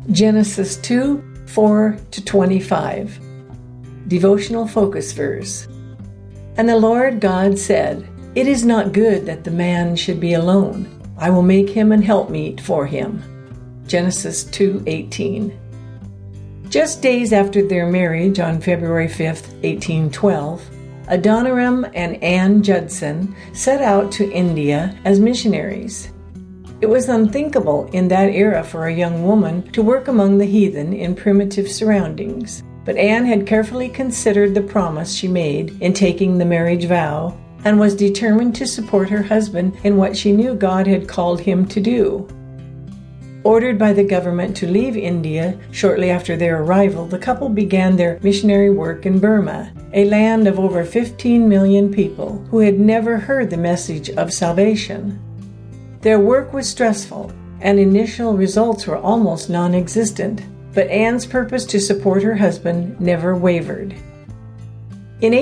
Genesis 2:4-25. Devotional focus verse. And the Lord God said, "It is not good that the man should be alone. I will make him an helpmeet for him." Genesis 2:18. Just days after their marriage on February 5th, 1812, Adoniram and Ann Judson set out to India as missionaries. It was unthinkable in that era for a young woman to work among the heathen in primitive surroundings, but Anne had carefully considered the promise she made in taking the marriage vow and was determined to support her husband in what she knew God had called him to do. Ordered by the government to leave India shortly after their arrival, the couple began their missionary work in Burma, a land of over 15 million people who had never heard the message of salvation. Their work was stressful, and initial results were almost non-existent, but Anne's purpose to support her husband never wavered. In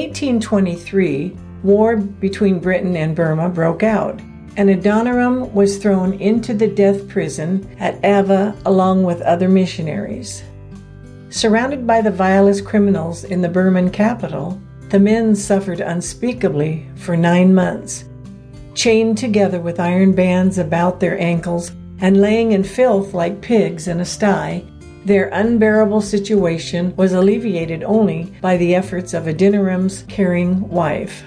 1823, war between Britain and Burma broke out, and Adoniram was thrown into the death prison at Ava along with other missionaries. Surrounded by the vilest criminals in the Burman capital, the men suffered unspeakably for 9 months, chained together with iron bands about their ankles and laying in filth like pigs in a sty. Their unbearable situation was alleviated only by the efforts of Adoniram's caring wife.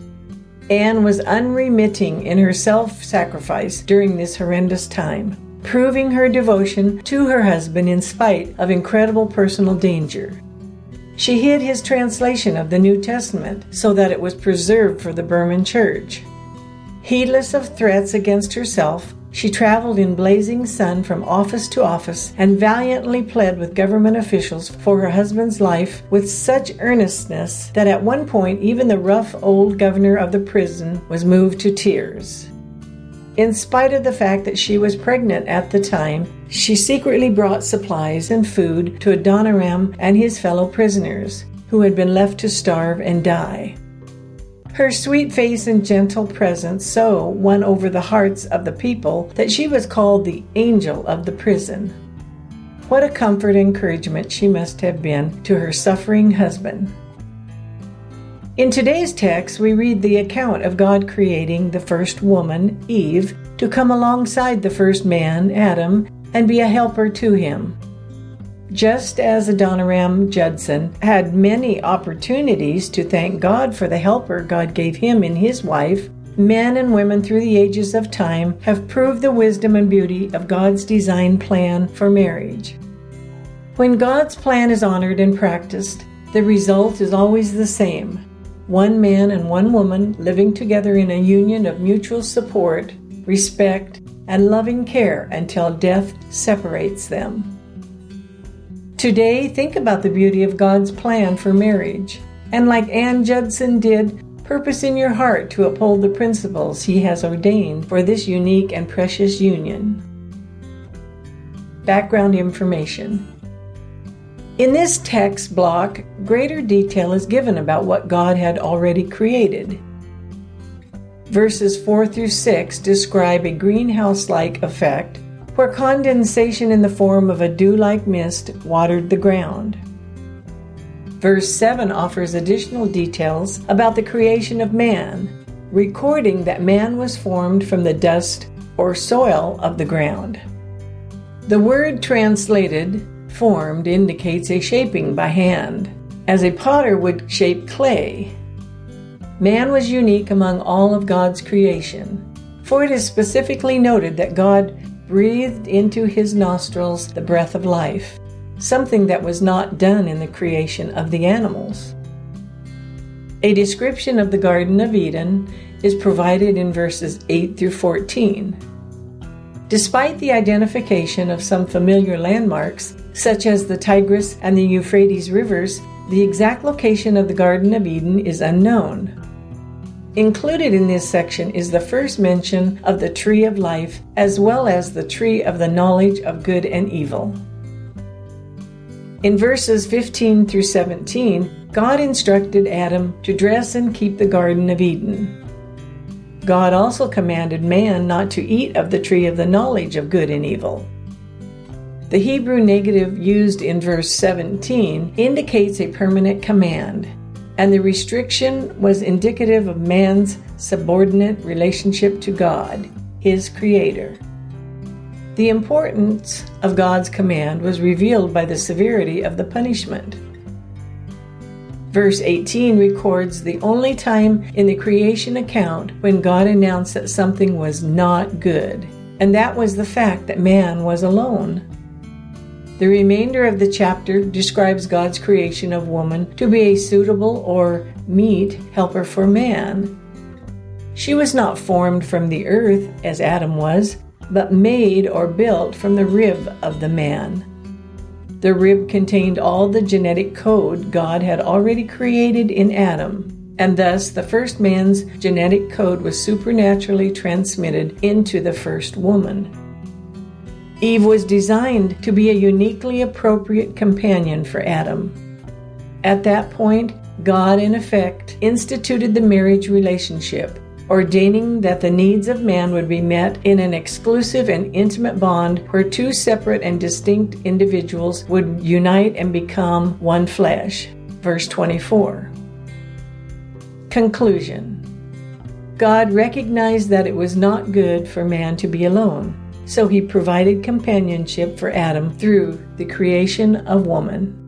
Anne was unremitting in her self-sacrifice during this horrendous time, proving her devotion to her husband in spite of incredible personal danger. She hid his translation of the New Testament so that it was preserved for the Burman church. Heedless of threats against herself, she traveled in blazing sun from office to office and valiantly pled with government officials for her husband's life with such earnestness that at one point even the rough old governor of the prison was moved to tears. In spite of the fact that she was pregnant at the time, she secretly brought supplies and food to Adoniram and his fellow prisoners, who had been left to starve and die. Her sweet face and gentle presence so won over the hearts of the people that she was called the angel of the prison. What a comfort and encouragement she must have been to her suffering husband. In today's text, we read the account of God creating the first woman, Eve, to come alongside the first man, Adam, and be a helper to him. Just as Adoniram Judson had many opportunities to thank God for the helper God gave him in his wife, men and women through the ages of time have proved the wisdom and beauty of God's design plan for marriage. When God's plan is honored and practiced, the result is always the same: one man and one woman living together in a union of mutual support, respect, and loving care until death separates them. Today, think about the beauty of God's plan for marriage, and like Ann Judson did, purpose in your heart to uphold the principles He has ordained for this unique and precious union. Background information. In this text block, greater detail is given about what God had already created. Verses 4-6 describe a greenhouse-like effect where condensation in the form of a dew-like mist watered the ground. Verse 7 offers additional details about the creation of man, recording that man was formed from the dust or soil of the ground. The word translated formed indicates a shaping by hand, as a potter would shape clay. Man was unique among all of God's creation, for it is specifically noted that God breathed into his nostrils the breath of life, something that was not done in the creation of the animals. A description of the Garden of Eden is provided in verses 8-14. Despite the identification of some familiar landmarks, such as the Tigris and the Euphrates rivers, the exact location of the Garden of Eden is unknown. Included in this section is the first mention of the tree of life, as well as the tree of the knowledge of good and evil. In verses 15-17, God instructed Adam to dress and keep the Garden of Eden. God also commanded man not to eat of the tree of the knowledge of good and evil. The Hebrew negative used in verse 17 indicates a permanent command, and the restriction was indicative of man's subordinate relationship to God, his creator. The importance of God's command was revealed by the severity of the punishment. Verse 18 records the only time in the creation account when God announced that something was not good, and that was the fact that man was alone. The remainder of the chapter describes God's creation of woman to be a suitable or meet helper for man. She was not formed from the earth as Adam was, but made or built from the rib of the man. The rib contained all the genetic code God had already created in Adam, and thus the first man's genetic code was supernaturally transmitted into the first woman. Eve was designed to be a uniquely appropriate companion for Adam. At that point, God, in effect, instituted the marriage relationship, ordaining that the needs of man would be met in an exclusive and intimate bond where two separate and distinct individuals would unite and become one flesh. Verse 24. Conclusion. God recognized that it was not good for man to be alone, so he provided companionship for Adam through the creation of woman.